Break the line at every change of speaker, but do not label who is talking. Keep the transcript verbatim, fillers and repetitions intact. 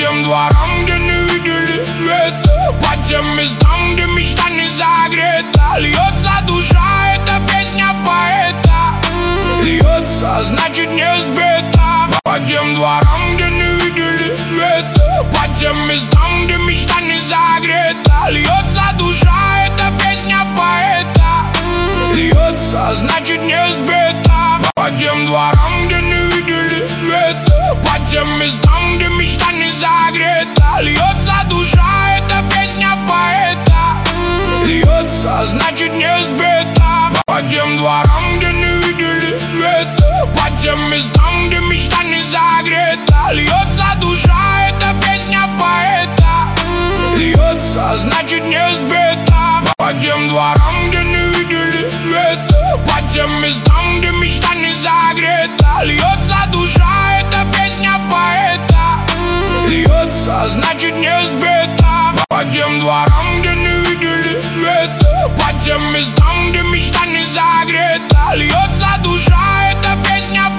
тем дворам, где не видели света, по тем местам, где мечта не загрета. Льется душа, это песня поэта. Льется, значит не сбита. По тем дворам, где не видели света, по тем местам, где мечта не загрета. Льется душа, это песня поэта. Льется, значит не сбита. По тем дворам, где не видели света, по тем местам, где мечта не загрета. Льется душа, это песня поэта. Льется, значит не сбита. По тем дворам, где не видели света, по тем местам, где мечта не загрета. Льется душа, это песня поэта. Льется, значит не сбита. По тем дворам, где не видели света, по тем местам, где мечта не загрета. Льется душа, это песня поэта. Льется, значит не сбита. По тем дворам, где